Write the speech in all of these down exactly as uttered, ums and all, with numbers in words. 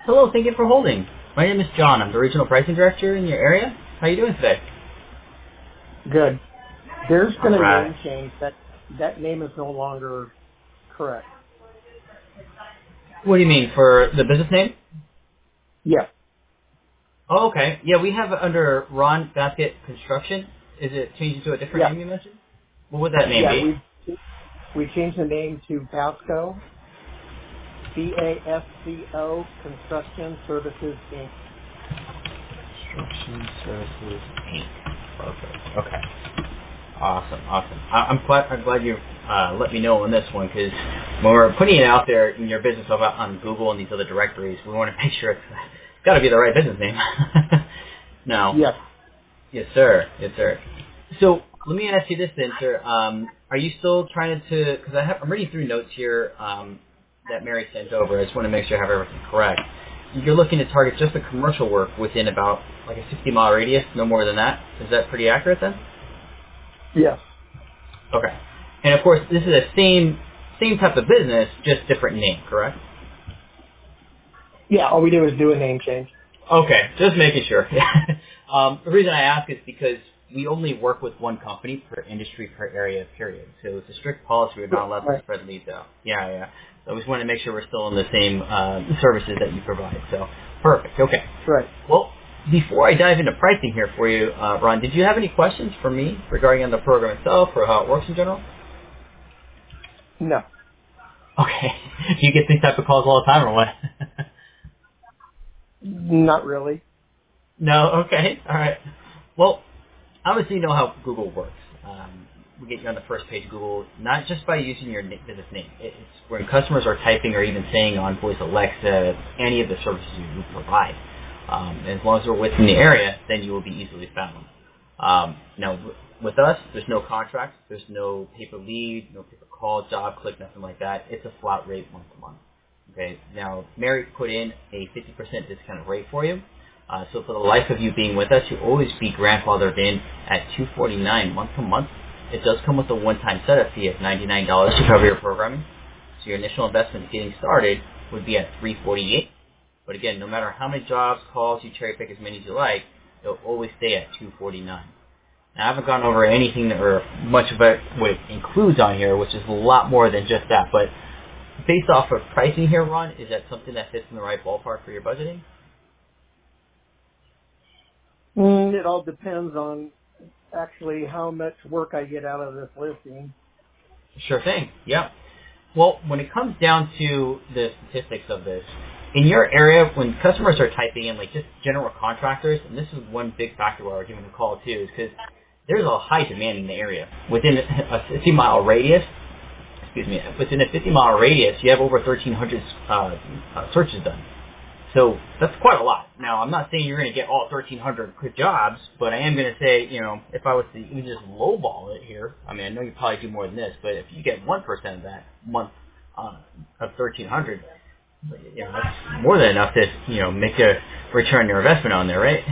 Hello, thank you for holding. My name is John. I'm the Regional Pricing Director in your area. How are you doing today? Good. There's All been a right. name change. That that name is no longer correct. What do you mean, for the business name? Yeah. Oh, okay. Yeah, we have it under Ron Basket Construction. Is it changed to a different Yeah. name you mentioned? What would that name Yeah. be? We we changed the name to Basco, B A S C O Construction Services Incorporated. Construction Services Incorporated. Perfect. Okay. Awesome, awesome. I, I'm glad I'm glad you uh, let me know on this one, because when we're putting it out there in your business about on Google and these other directories, we want to make sure it's, it's got to be the right business name. No. Yes. Yes, sir. Yes, sir. So let me ask you this then, sir. Um, are you still trying to? Because I have, I'm reading through notes here um, that Mary sent over. I just want to make sure I have everything correct. You're looking to target just the commercial work within about like a sixty mile radius, no more than that. Is that pretty accurate then? Yes. Okay. And of course, this is the same same type of business, just different name, correct? Yeah. All we do is do a name change. Okay, just making sure. um, the reason I ask is because we only work with one company per industry per area, period. So it's a strict policy. We're not allowed to Right. spread leads out. Yeah, yeah. So I just want to make sure we're still in the same uh, services that you provide. So perfect. Okay. Right. Well, before I dive into pricing here for you, uh, Ron, did you have any questions for me regarding on the program itself or how it works in general? No. Okay. Do you get these type of calls all the time or what? Not really. No? Okay. All right. Well, obviously you know how Google works. Um, we get you on the first page of Google, not just by using your na- business name. It's when customers are typing or even saying on Voice Alexa any of the services you provide. Um, as long as we're within the area, then you will be easily found. Um, now, w- with us, there's no contract, there's no paper lead, no paper call, job click, nothing like that. It's a flat rate month to month. Okay. Now, Mary put in a fifty percent discounted rate for you. Uh, so for the life of you being with us, you'll always be grandfathered in at two forty-nine month to month. It does come with a one-time setup fee of ninety-nine dollars to cover your programming. So your initial investment getting started would be at three forty-eight. But again, no matter how many jobs, calls, you cherry pick as many as you like, it'll always stay at two forty-nine. Now, I haven't gone over anything that, or much of it, what it includes on here, which is a lot more than just that. But based off of pricing here, Ron, is that something that fits in the right ballpark for your budgeting? Mm, it all depends on actually how much work I get out of this listing. Sure thing. Yeah. Well, when it comes down to the statistics of this, in your area, when customers are typing in, like just general contractors, and this is one big factor why we're giving a call too, is because there's a high demand in the area. Within a fifty mile radius, excuse me, within a fifty mile radius, you have over thirteen hundred uh, uh, searches done. So that's quite a lot. Now, I'm not saying you're going to get all thirteen hundred good jobs, but I am going to say, you know, if I was to even just lowball it here, I mean, I know you probably do more than this, but if you get one percent of that month uh, of thirteen hundred, you know, that's more than enough to, you know, make a return on your investment on there, right?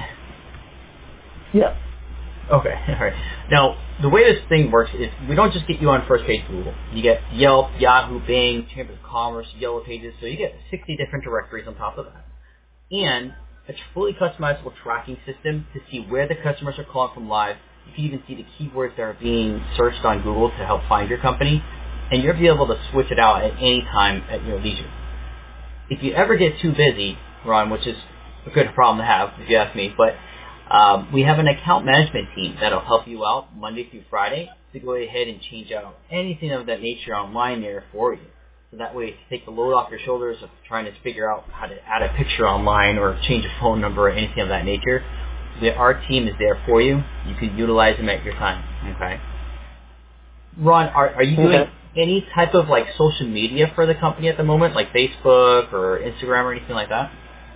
Yeah. Okay, all right. Now, the way this thing works is we don't just get you on first page Google. You get Yelp, Yahoo, Bing, Chamber of Commerce, Yellow Pages, so you get sixty different directories on top of that. And a fully customizable tracking system to see where the customers are calling from live. You can even see the keywords that are being searched on Google to help find your company. And you'll be able to switch it out at any time at your leisure. If you ever get too busy, Ron, which is a good problem to have, if you ask me, but um, we have an account management team that'll help you out Monday through Friday to go ahead and change out anything of that nature online there for you. So that way, if you take the load off your shoulders of trying to figure out how to add a picture online or change a phone number or anything of that nature, the, our team is there for you. You can utilize them at your time. Okay. Ron, are, are you doing Okay. any type of like social media for the company at the moment, like Facebook or Instagram or anything like that?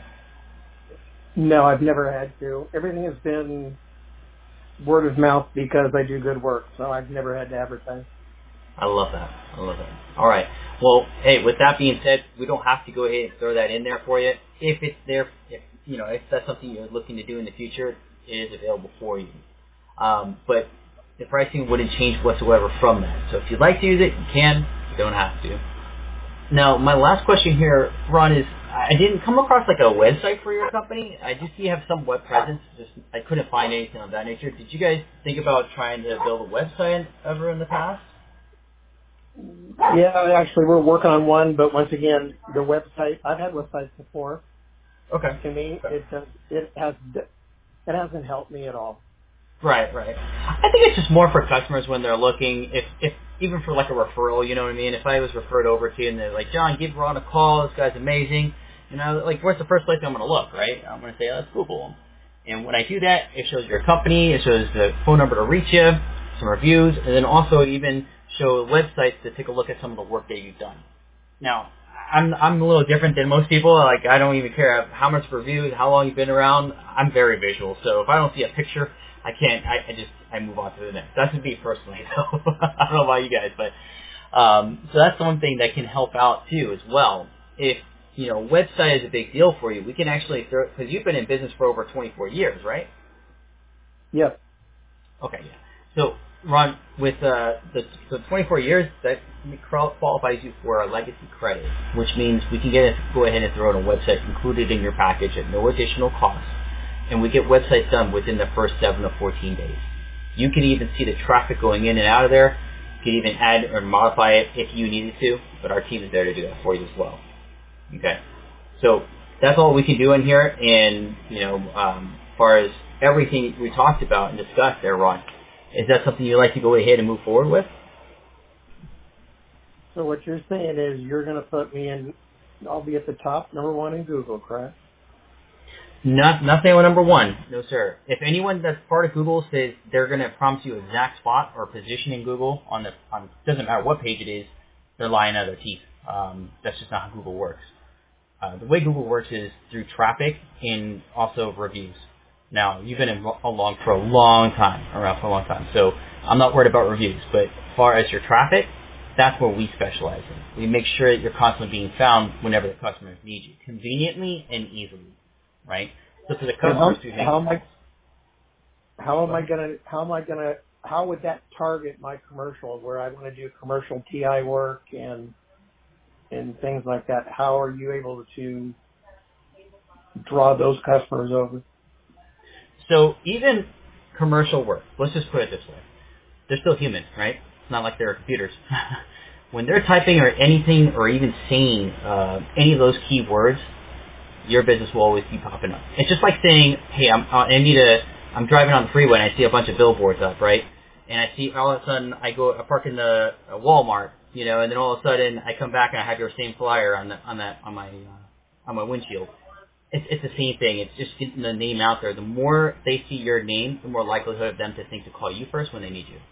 No, I've never had to. Everything has been word of mouth because I do good work, so I've never had to advertise. I love that. I love that. All right. Well, hey, with that being said, we don't have to go ahead and throw that in there for you. If it's there, if you know, if that's something you're looking to do in the future, it is available for you. Um, but the pricing wouldn't change whatsoever from that. So if you'd like to use it, you can. You don't have to. Now, my last question here, Ron, is I didn't come across like a website for your company. I do see you have some web presence. Just I couldn't find anything of that nature. Did you guys think about trying to build a website ever in the past? Yeah, actually, we're working on one, but once again, the website, I've had websites before. Okay. To me, Okay. it does, it has, it hasn't helped me at all. Right, right. I think it's just more for customers when they're looking, if, if even for like a referral, you know what I mean? If I was referred over to you and they're like, John, give Ron a call, this guy's amazing, you know, like where's the first place I'm going to look, right? I'm going to say, oh, let's Google him. And when I do that, it shows your company, it shows the phone number to reach you, some reviews, and then also even show websites to take a look at some of the work that you've done. Now, I'm I'm a little different than most people. Like, I don't even care how much reviews, how long you've been around. I'm very visual, so if I don't see a picture, I can't. I, I just I move on to the next. That's me personally. So I don't know about you guys, but um, so that's one thing that can help out too as well. If you know, website is a big deal for you, we can actually throw, because you've been in business for over twenty-four years, right? Yep. Okay, yeah. So, Ron, with uh, the, the twenty-four years, that qualifies you for a legacy credit, which means we can get it, go ahead and throw in a website included in your package at no additional cost, and we get websites done within the first seven to fourteen days. You can even see the traffic going in and out of there. You can even add or modify it if you needed to, but our team is there to do that for you as well. Okay, so that's all we can do in here, and you know, um, as far as everything we talked about and discussed there, Ron, is that something you'd like to go ahead and move forward with? So what you're saying is you're going to put me in, I'll be at the top, number one in Google, correct? Not nothing on number one, no sir. If anyone that's part of Google says they're going to prompt you exact spot or position in Google on the on doesn't matter what page it is, they're lying out of their teeth. Um, that's just not how Google works. Uh, the way Google works is through traffic and also reviews. Now, you've been in, along for a long time, around for a long time, so I'm not worried about reviews. But as far as your traffic, that's where we specialize in. We make sure that you're constantly being found whenever the customers need you, conveniently and easily, right? So for the And customers how, who think, how am I, how am I going to, how am I going to, how would that target my commercial where I want to do commercial T I work and, and things like that? How are you able to draw those customers over? so even commercial work, let's just put it this way. They're still human, right? It's not like they're computers. When they're typing or anything or even saying uh, any of those keywords, your business will always be popping up. It's just like saying, hey, I'm, uh, I need a, I'm driving on the freeway and I see a bunch of billboards up, right? And I see all of a sudden I go, I park in the uh, Walmart, you know, and then all of a sudden I come back and I have your same flyer on the, on that, on my, uh, on my windshield. It's, it's the same thing. It's just getting the name out there. The more they see your name, the more likelihood of them to think to call you first when they need you.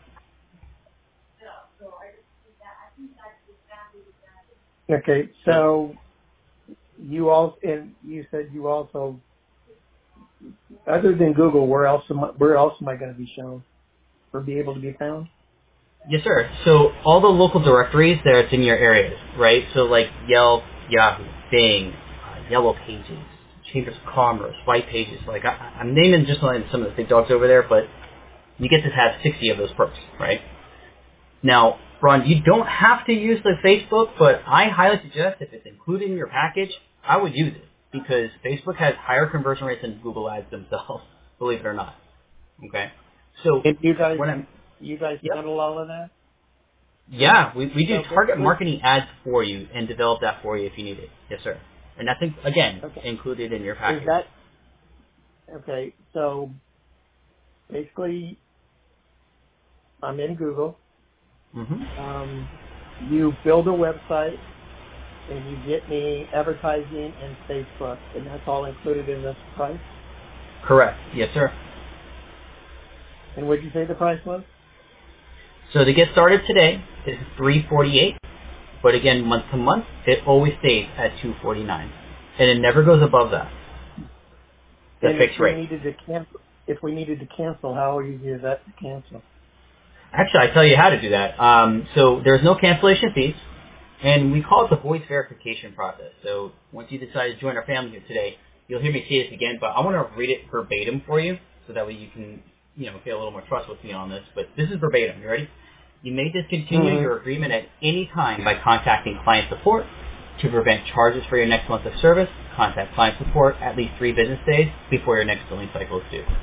Okay, so you all, and you said you also, other than Google, where else am I, where else am I going to be shown or be able to be found? Yes, sir. So all the local directories that's in your areas, right? So like Yelp, Yahoo, Bing, uh, Yellow Pages, Chambers of Commerce, White Pages. Like I, I'm naming just like some of the big dogs over there, but you get to have sixty of those perks, right? Now, Ron, you don't have to use the Facebook, but I highly suggest if it's included in your package, I would use it because Facebook has higher conversion rates than Google Ads themselves, believe it or not. Okay? So And you guys, when I'm, you guys yep. handle all of that? Yeah, we, we do So target basically, marketing ads for you and develop that for you if you need it. Yes, sir. And that's, in- again, okay, included in your is package. that, okay, so basically I'm in Google. Mm-hmm. Um, you build a website and you get me advertising in Facebook, and that's all included in this price. Correct. Yes, sir. And what did you say the price was? So to get started today, it's three forty-eight, but again, month to month, it always stays at two forty-nine, and it never goes above that. The And if fixed we rate. needed to cancel, if we needed to cancel, how easy is that to cancel? Actually, I tell you how to do that. Um, so there's no cancellation fees, and we call it the voice verification process. So once you decide to join our family here today, you'll hear me say this again, but I want to read it verbatim for you, so that way you can, you know, feel a little more trust with me on this. But this is verbatim. You ready? You may discontinue Mm-hmm. your agreement at any time by contacting client support To prevent charges for your next month of service, contact client support at least three business days before your next billing cycle is due.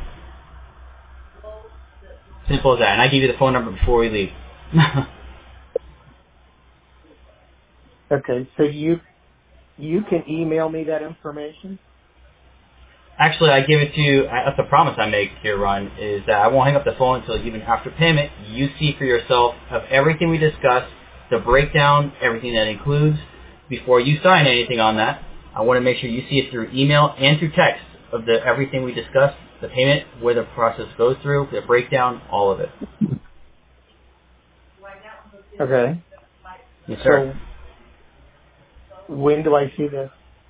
Simple as that. And I give you the phone number before we leave. Okay, so you you can email me that information? Actually, I give it to you. That's a promise I make here, Ron, is that I won't hang up the phone until even after payment, you see for yourself of everything we discussed, the breakdown, everything that includes. Before you sign anything on that, I want to make sure you see it through email and through text of the everything we discussed, the payment, where the process goes through, the breakdown, all of it. Okay. Yes, sir. So when do I see this?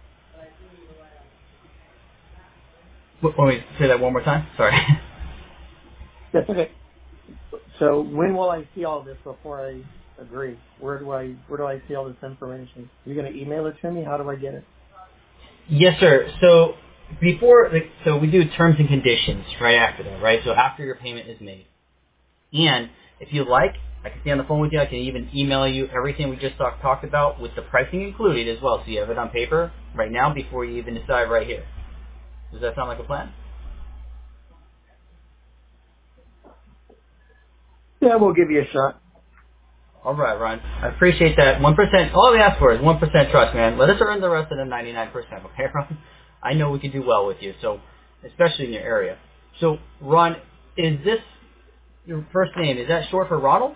Let me say that one more time. Sorry. That's okay. So when will I see all this before I agree? Where do I where do I see all this information? You're going to email it to me? How do I get it? Yes, sir. So before, like, so we do terms and conditions right after that, right? So after your payment is made. And if you like, I can stay on the phone with you. I can even email you everything we just talk, talked about with the pricing included as well. So you have it on paper right now before you even decide right here. Does that sound like a plan? Yeah, we'll give you a shot. All right, Ron. I appreciate that. one percent, all we ask for is one percent trust, man. Let us earn the rest of the ninety-nine percent, okay, Ron? I know we can do well with you, so especially in your area. So, Ron, is this your first name? Is that short for Ronald?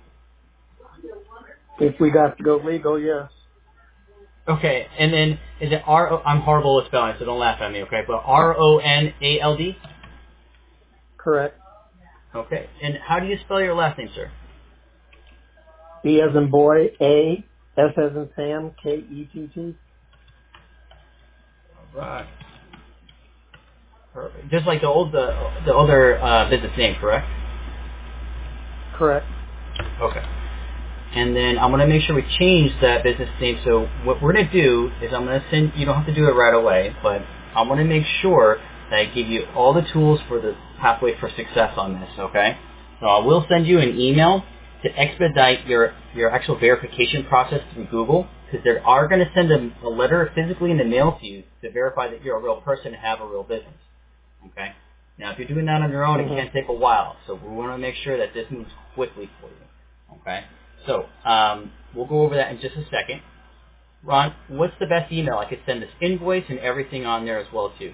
If we got to go legal, yes. Okay, and then is it R O? I'm horrible with spelling, so don't laugh at me, okay? But R O N A L D? Correct. Okay, and how do you spell your last name, sir? B as in boy, A, S as in Sam, K E T T. All right. Perfect. Just like the old the the older uh, business name, correct? Correct. Okay. And then I'm going to make sure we change that business name. So what we're going to do is I'm going to send, you don't have to do it right away, but I want to make sure that I give you all the tools for the pathway for success on this, okay? So I will send you an email to expedite your, your actual verification process through Google, because they are going to send a, a letter physically in the mail to you to verify that you're a real person and have a real business, okay? Now, if you're doing that on your own, Mm-hmm. it can take a while, so we want to make sure that this moves quickly for you, okay? So um, we'll go over that in just a second. Ron, what's the best email? I could send this invoice and everything on there as well, too.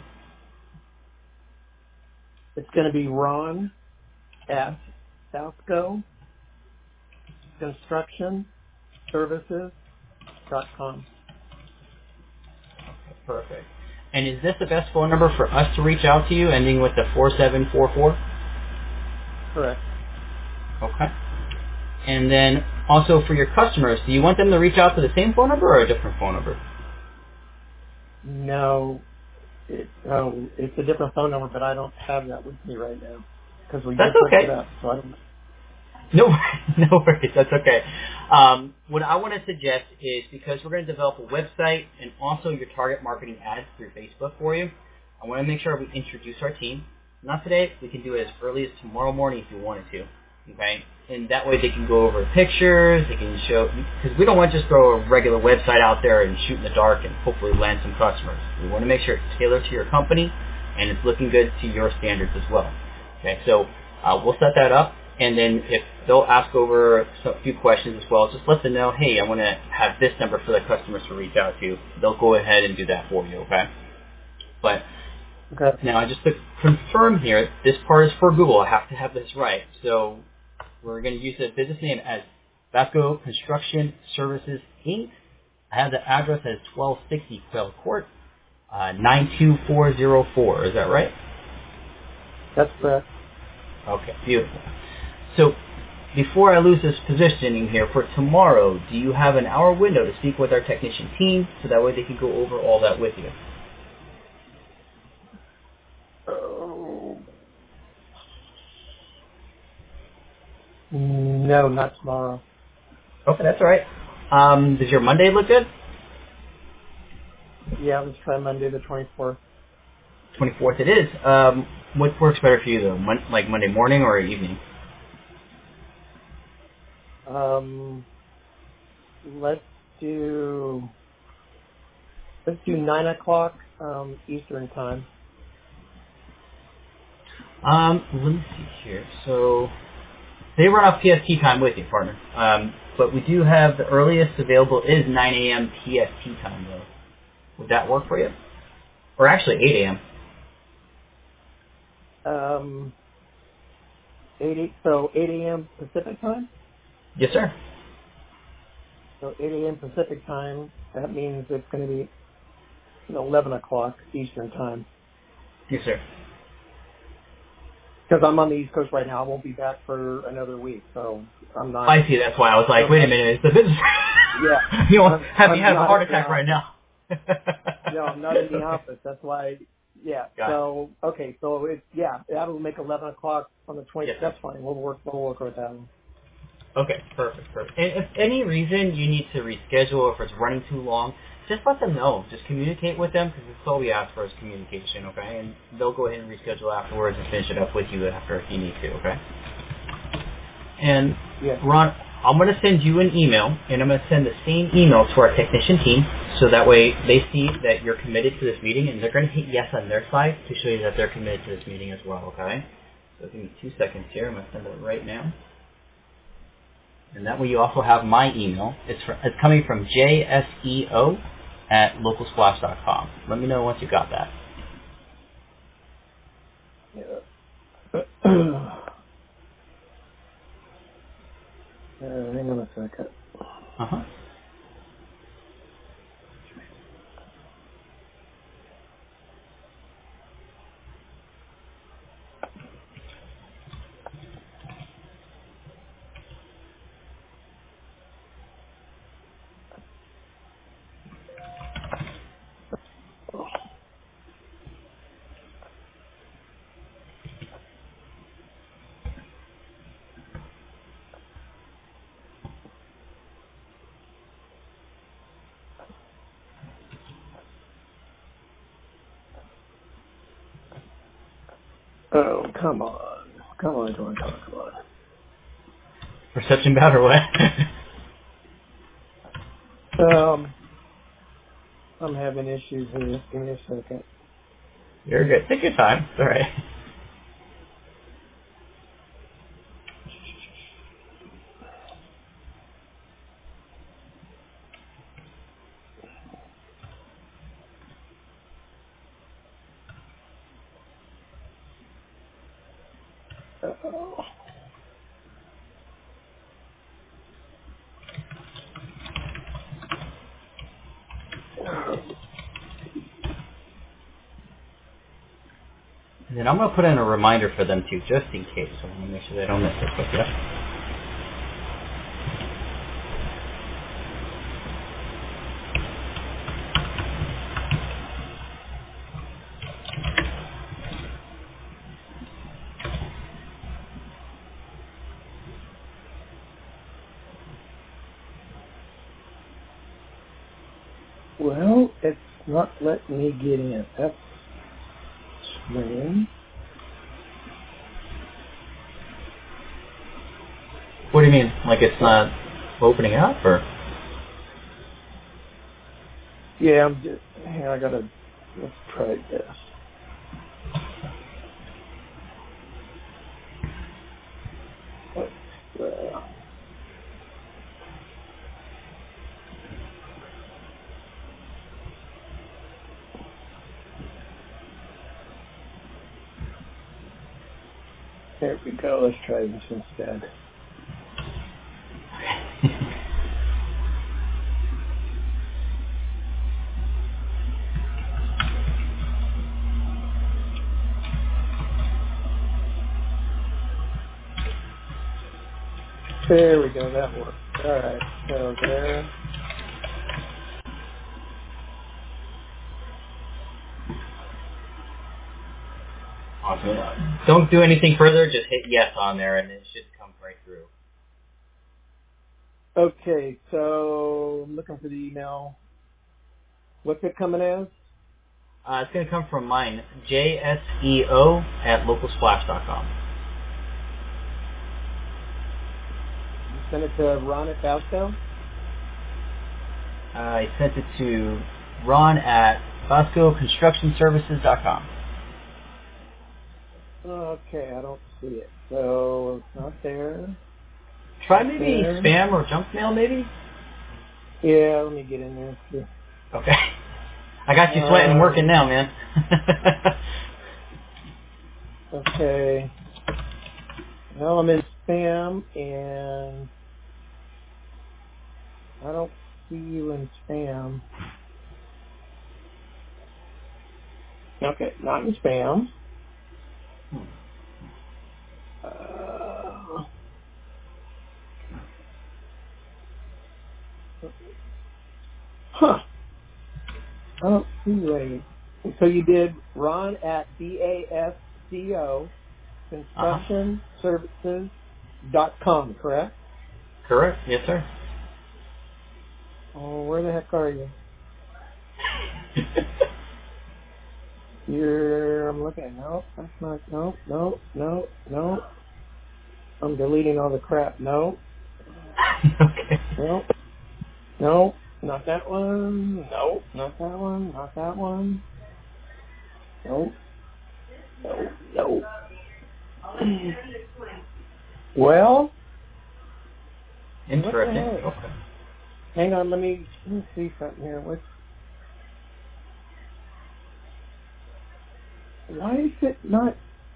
It's going to be Ron at Southco Construction Services dot com. Perfect. And is this the best phone number for us to reach out to you, ending with the four seven four four? Correct. Okay. And then also for your customers, do you want them to reach out to the same phone number or a different phone number? No, it, oh, it's a different phone number, but I don't have that with me right now because we That's just looked it okay. up. So I don't. No, no worries. That's okay. Um, what I want to suggest is, because we're going to develop a website and also your target marketing ads through Facebook for you, I want to make sure we introduce our team. Not today. We can do it as early as tomorrow morning if you wanted to. Okay? And that way they can go over pictures. They can show, because we don't want to just throw a regular website out there and shoot in the dark and hopefully land some customers. We want to make sure it's tailored to your company and it's looking good to your standards as well. Okay? So uh, we'll set that up. And then if they'll ask over a few questions as well, just let them know, hey, I want to have this number for the customers to reach out to. They'll go ahead and do that for you, okay? But Okay. now, just to confirm here, this part is for Google. I have to have this right. So we're going to use the business name as Vasco Construction Services, Incorporated. I have the address as twelve sixty Quail Court, uh, nine two four zero four. Is that right? That's correct. Okay, beautiful. So before I lose this positioning here, for tomorrow, do you have an hour window to speak with our technician team so that way they can go over all that with you? Oh. No, not tomorrow. Okay, that's all right. Um, does your Monday look good? Yeah, let's try Monday the twenty-fourth. twenty-fourth it is. Um, what works better for you, though? Mon- like Monday morning or evening? Um, let's do let's do nine o'clock um, Eastern time. Um, let me see here. So they run off P S T time with you, partner. Um, but we do have the earliest available is nine a.m. P S T time, though. Would that work for you? Or actually eight a.m. Um, eight so eight a.m. Pacific time. Yes, sir. So eight a.m. Pacific time. That means it's going to be eleven o'clock Eastern time. Yes, sir. Because I'm on the East Coast right now. I won't be back for another week, so I'm not. I see. That's why I was like, wait a minute, it's the business. Yeah, you know, I'm, have you I'm have a not heart in the attack right office. now? No, I'm not in the Okay. office. That's why. Yeah. Got it. So okay. So it's yeah. That will make eleven o'clock on the twentieth. Yes, sir. That's fine. We'll work. We'll work with that one. Okay, perfect, perfect. And if any reason you need to reschedule or if it's running too long, just let them know. Just communicate with them because that's all we ask for is communication, okay? And they'll go ahead and reschedule afterwards and finish it up with you after if you need to, okay? And Yeah. Ron, I'm going to send you an email, and I'm going to send the same email to our technician team so that way they see that you're committed to this meeting, and they're going to hit yes on their side to show you that they're committed to this meeting as well, okay? So give me two seconds here. I'm going to send it right now. And that way you also have my email. It's, for, it's coming from J S E O at localsplash dot com. Let me know once you got that. Yeah. uh, hang on a second. Uh-huh. Oh, come on. Come on, come on, come on, come Reception bad or what? on. Um, I'm having issues here. Give me a second. You're good. Take your time. It's all right. Uh-oh. And then I'm going to put in a reminder for them too, just in case. So I want to make sure they don't miss it. But yeah. Well, it's not letting me get in. That's strange. What do you mean? Like it's not opening up or? Yeah, I'm just, here, I gotta, let's try this. Let's, uh, there we go. Let's try this instead. There we go. That worked. All right. So there. Awesome. Don't do anything further. Just hit yes on there, and it should come right through. Okay. So I'm looking for the email. What's it coming as? Uh, it's going to come from mine, J S E O at localsplash dot com. You sent it to Ron at Fausto? Uh, I sent it to Ron at Bosco Construction Services dot com. Okay, I don't see it. So it's not there. Try maybe There. spam or junk mail, maybe? Yeah, let me get in there. See. Okay. I got you sweating and Uh, working now, man. Okay. Now I'm in spam, and I don't see you in spam. Okay, not in spam. Uh, huh. I don't see you any. So you did Ron at B A S C O Uh-huh. Construction Services dot com, correct? Correct. Yes, sir. Oh, where the heck are you? You're, I'm looking. No, that's not, no, no, no, no. I'm deleting all the crap. No, Okay. no, no, not that one. No, not that one. Not that one. No, no, no. Well, what the Interesting. heck? Okay. Hang on, let me, let me see something here. What's, why is it not?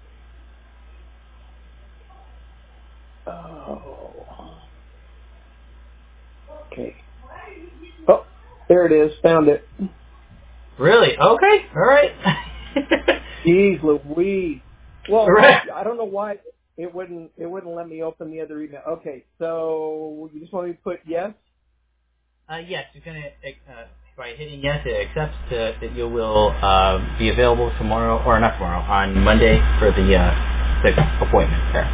Oh, okay. Oh, there it is. Found it. Really? Okay. All right. Jeez Louise. Well, Correct. I don't know why it wouldn't it wouldn't let me open the other email. Okay, so you just want me to put yes? Uh, yes, you're gonna uh, by hitting yes, it accepts to, that you will uh, be available tomorrow, or not tomorrow, on Monday for the uh, the appointment. There.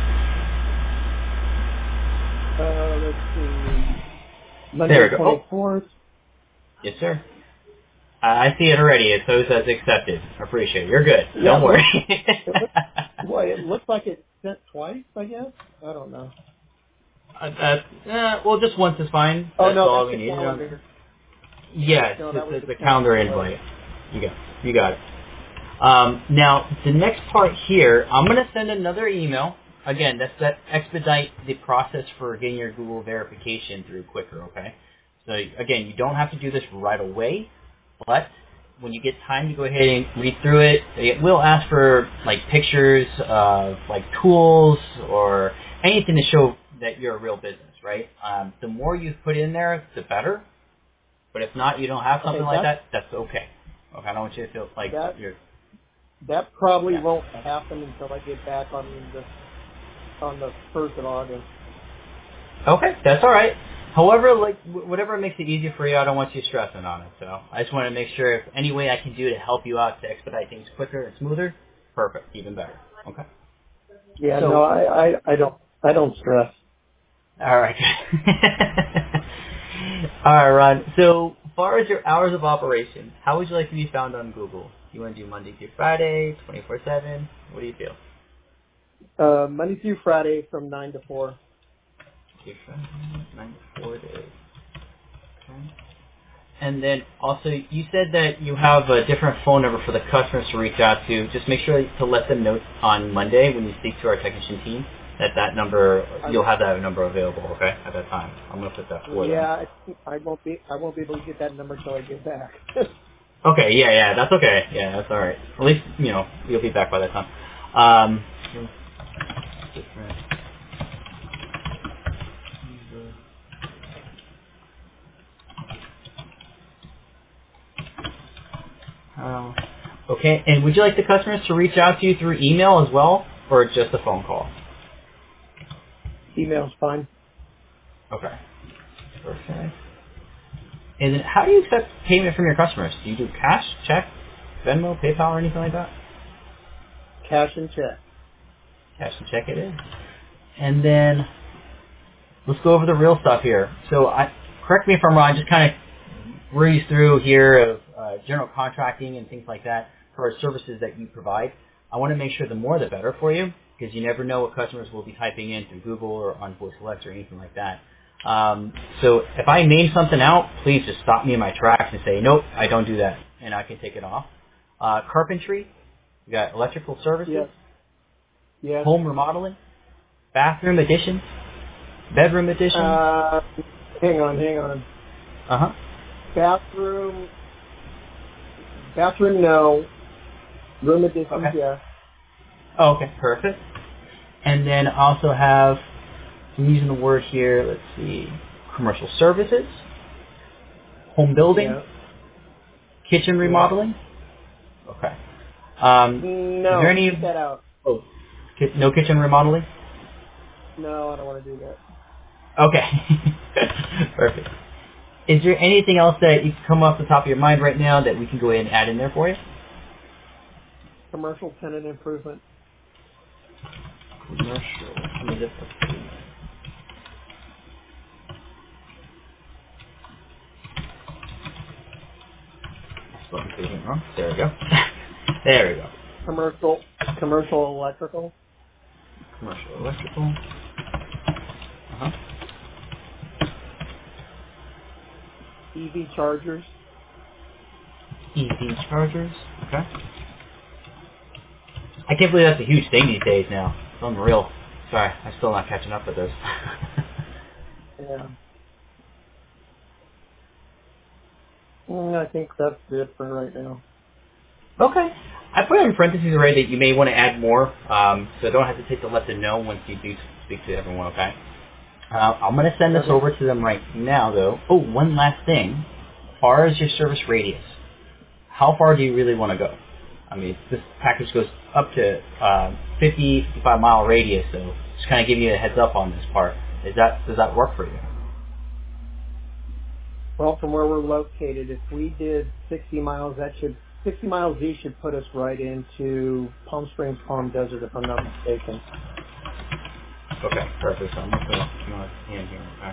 Uh, let's see. There Monday we go. Oh, twenty fourth. yes, sir. Uh, I see it already. It shows as accepted. I appreciate it. You're good. Yeah, Don't it looks, worry. it looks boy, it looks like it's sent twice, I guess. I don't know. uh, uh, uh, well, just once is fine. Oh That's no, all that's we the need. You know? calendar. Yes, No, that it's, was it's the the calendar calendar. invite. You got, you got it. Um, now, the next part here, I'm going to send another email. Again, that's that expedite the process for getting your Google verification through quicker, okay? So, again, you don't have to do this right away, but when you get time to go ahead and read through it, it will ask for, like, pictures of, like, tools or anything to show that you're a real business, right? Um, the more you put in there, the better. But if not, you don't have something Okay, like that that, that's okay. Okay, I don't want you to feel like that you're, that probably yeah. won't happen until I get back on the on the first of August. Okay, that's all right. However, like w- whatever makes it easier for you, I don't want you stressing on it. So I just want to make sure if any way I can do to help you out to expedite things quicker and smoother, perfect, even better. Okay. Yeah, no, So, I, I, I don't I don't stress. all right. all right, Ron. So, as far as your hours of operation, how would you like to be found on Google? You want to do Monday through Friday, twenty-four seven? What do you feel? Uh, Monday through Friday from nine to four. Through Friday, nine to four days. Okay. And then also, you said that you have a different phone number for the customers to reach out to. Just make sure to let them know on Monday when you speak to our technician team that that number, I, you'll have that number available, okay, at that time. I'm going to put that for them. yeah, I, I won't be I won't be able to get that number until I get back. Okay, yeah, yeah, that's okay. Yeah, that's all right. At least, you know, you'll be back by that time. Um, different. Um, okay, and would you like the customers to reach out to you through email as well, or just a phone call? Email's fine. Okay. Perfect. And then how do you accept payment from your customers? Do you do cash, check, Venmo, PayPal, or anything like that? Cash and check. Cash and check it is. And then let's go over the real stuff here. So I, correct me if I'm wrong, just kind of breeze through here of uh, general contracting and things like that for our services that you provide. I want to make sure the more the better for you because you never know what customers will be typing in through Google or on Voice Select or anything like that. Um, so if I name something out, please just stop me in my tracks and say, nope, I don't do that, and I can take it off. Uh, carpentry, we got electrical services, Yes. Yes. home remodeling, bathroom additions, bedroom additions. Uh, hang on, hang on. Uh-huh. Bathroom, bathroom, no. Room additions, Okay. yes. Oh, okay, perfect. And then also have, I'm using the word here, let's see, commercial services, home building, Yeah. kitchen Yeah. remodeling. Okay. Um, is there No, any, take that out. oh, ki- no kitchen remodeling? No, I don't want to do that. Okay. Perfect. Is there anything else that you can come off the top of your mind right now that we can go ahead and add in there for you? Commercial tenant improvement. Commercial. Let me just let's see. Spelled the page wrong. There we go. There we go. Commercial, commercial electrical. Commercial electrical. Uh-huh. E V chargers. E V chargers. Okay. I can't believe that's a huge thing these days now. It's unreal. Sorry, I'm still not catching up with those. Yeah. Mm, I think that's it for right now. Okay. I put in parentheses already that you may want to add more, um, so don't hesitate to let them know once you do speak to everyone, okay? Uh, I'm going to send this Okay. over to them right now, though. Oh, one last thing. As far as your service radius, how far do you really want to go? I mean, this package goes up to uh, fifty, fifty-five mile radius, so just kind of give you a heads up on this part. Is that Does that work for you? Well, from where we're located, if we did sixty miles, that should sixty miles east should put us right into Palm Springs, Palm Desert, if I'm not mistaken. Okay, perfect. So I'm just going to put my hand here. Okay.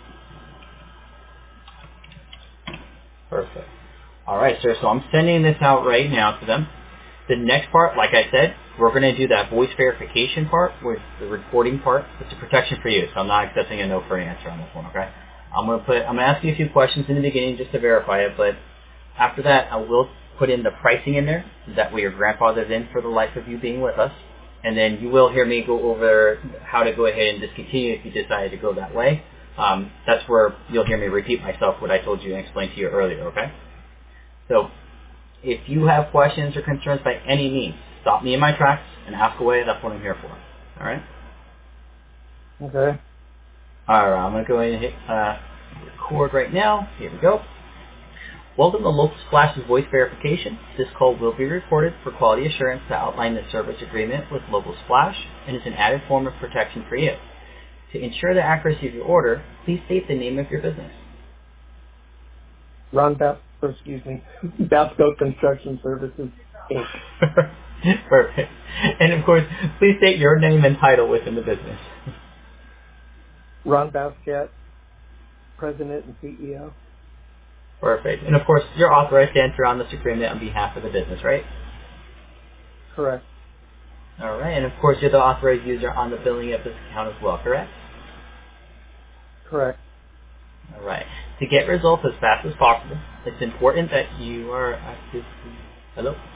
Perfect. All right, sir. So I'm sending this out right now to them. The next part, like I said, we're going to do that voice verification part with the recording part. It's a protection for you, so I'm not accepting a no for an answer on this one, okay? I'm going to put, I'm going to ask you a few questions in the beginning just to verify it, but after that, I will put in the pricing in there. That way your grandfather's in for the life of you being with us. And then you will hear me go over how to go ahead and discontinue if you decide to go that way. Um, that's where you'll hear me repeat myself what I told you and explained to you earlier, okay? So if you have questions or concerns by any means, stop me in my tracks and ask away. That's what I'm here for. All right? Okay. All right, I'm going to go ahead and hit uh, record right now. Here we go. Welcome to Local Splash's voice verification. This call will be recorded for quality assurance to outline the service agreement with Local Splash and is an added form of protection for you. To ensure the accuracy of your order, please state the name of your business. Ron Bas, or excuse me, Basco Construction Services, Incorporated. Perfect. And of course, please state your name and title within the business. Ron Basket, President and C E O. Perfect. And of course, you're authorized to enter on this agreement on behalf of the business, right? Correct. All right. And of course, you're the authorized user on the billing of this account as well, correct? Correct. All right. To get results as fast as possible, it's important that you are active. Hello?